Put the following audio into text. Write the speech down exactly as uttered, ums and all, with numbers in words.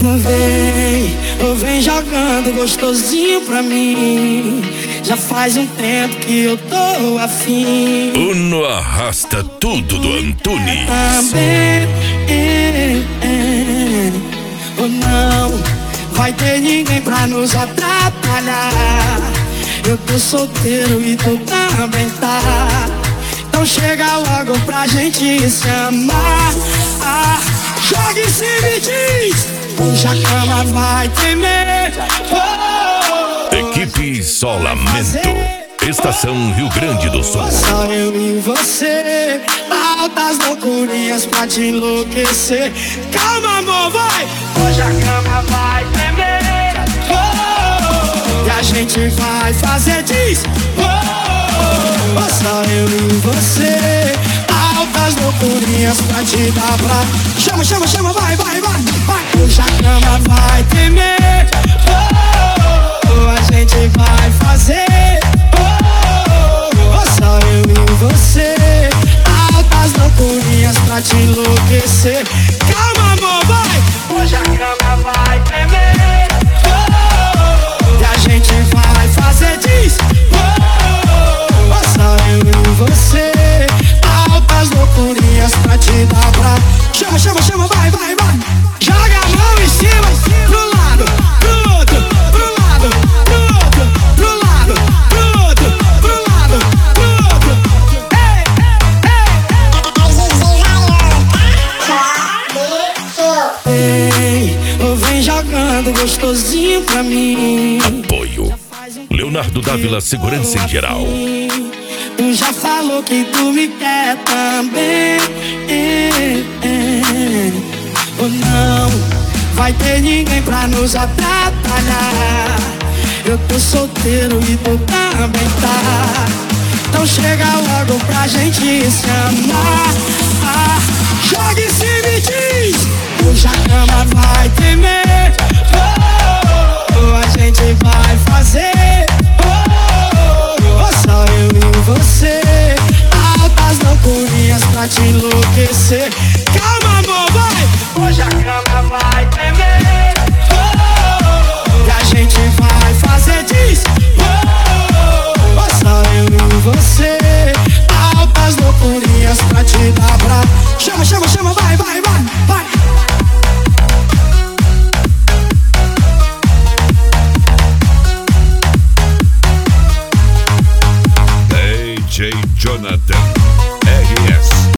Vem, ou vem jogando gostosinho pra mim. Já faz um tempo que eu tô afim. Uno arrasta tudo do Antunes. Também, é, é, ou não vai ter ninguém pra nos atrapalhar. Eu tô solteiro e tu também tá. Então chega logo pra gente se amar. Ah, joga em cima e diz: hoje a cama vai tremer. Oh, Equipe Isolamento, Estação Rio Grande do Sul. só eu e você, altas loucurinhas pra te enlouquecer. Calma, amor, vai. Hoje a cama vai tremer. Oh, e a gente vai fazer diz. Oh, só eu e você, altas loucurinhas pra te dar pra. Chama, chama, chama, vai, vai, vai, vai. Hoje a cama vai tremer. Oh, a gente vai fazer. Oh, só eu e você, altas loucurinhas pra te enlouquecer. Calma, amor, vai. Hoje a cama vai tremer. Oh, e a gente vai fazer diz. Oh, só eu e você, altas loucurinhas pra te dar pra. Chama, chama, chama, vai, vai, vai. Joga a mão em cima, pro lado, pro outro, pro lado, pro outro, pro lado, pro outro, pro lado, pro outro. Ei, ei, ei. Ei, ou vem jogando gostosinho pra mim. Apoio Leonardo Dávila, Segurança em Geral. Tu já falou que tu me quer também. É, é. Ou não vai ter ninguém pra nos atrapalhar. Eu tô solteiro e tu também tá. Então chega logo pra gente se amar. Ah, joga em cima e diz.